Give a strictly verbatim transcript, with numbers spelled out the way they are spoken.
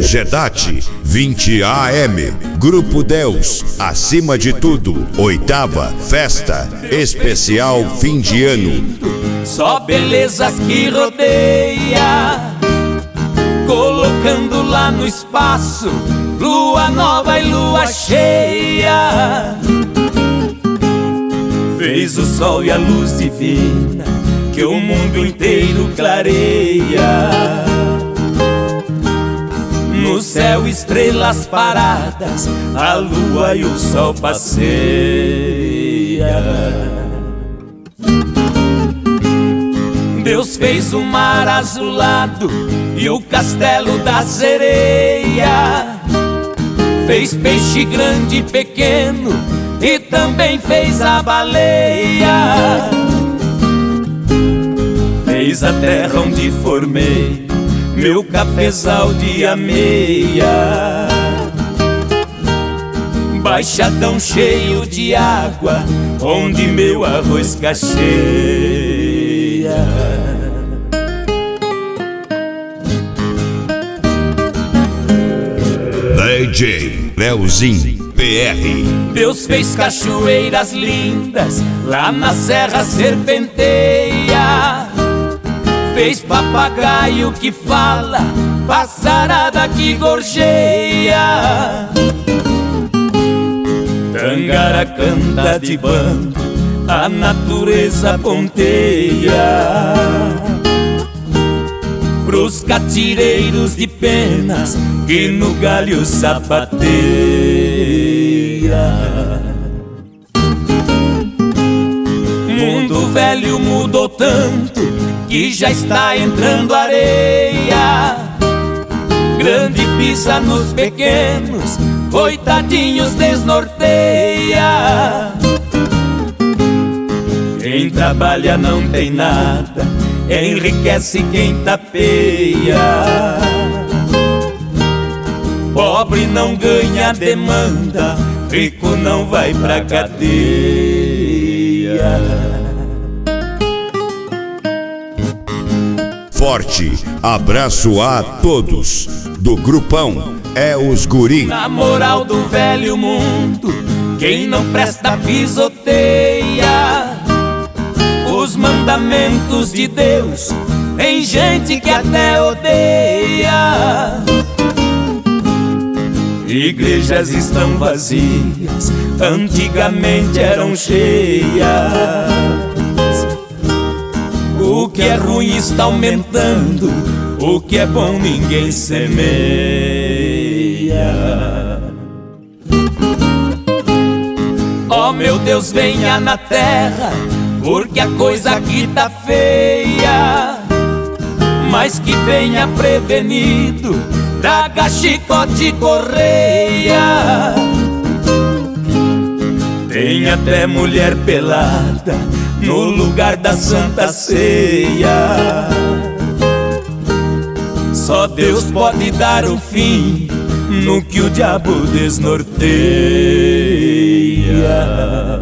Gedate, vinte A M, Grupo Deus, acima de tudo, oitava festa especial fim de ano. Só belezas que rodeia, colocando lá no espaço lua nova e lua cheia. Fez o sol e a luz divina que o mundo inteiro clareia. No céu estrelas paradas, a lua e o sol passeia. Deus fez o mar azulado e o castelo da sereia. Fez peixe grande e pequeno e também fez a baleia. Fez a terra onde formei meu cafezal de ameia. Baixadão cheio de água onde meu arroz cacheia. D J Leozinho P R. Deus fez cachoeiras lindas lá na Serra Serpenteia. Fez papagaio que fala, passarada que gorjeia. Tangara canta de bando, a natureza ponteia. Pros catireiros de penas que no galho sapateia. Mundo velho mudou tanto que já está entrando areia. Grande pisa nos pequenos, coitadinhos desnorteia. Quem trabalha não tem nada, enriquece quem tapeia. Pobre não ganha demanda, rico não vai pra cadeia. Forte abraço a todos do grupão é os guri. Na moral do velho mundo, quem não presta pisoteia os mandamentos de Deus. Tem gente que até odeia. Igrejas estão vazias, antigamente eram cheias. O que é ruim está aumentando, o que é bom ninguém semeia. Ó meu Deus, venha na terra, porque a coisa aqui tá feia. Mas que venha prevenido, traga chicote e correia. Tem até mulher pelada no lugar da Santa Ceia. Só Deus pode dar o fim no que o diabo desnorteia.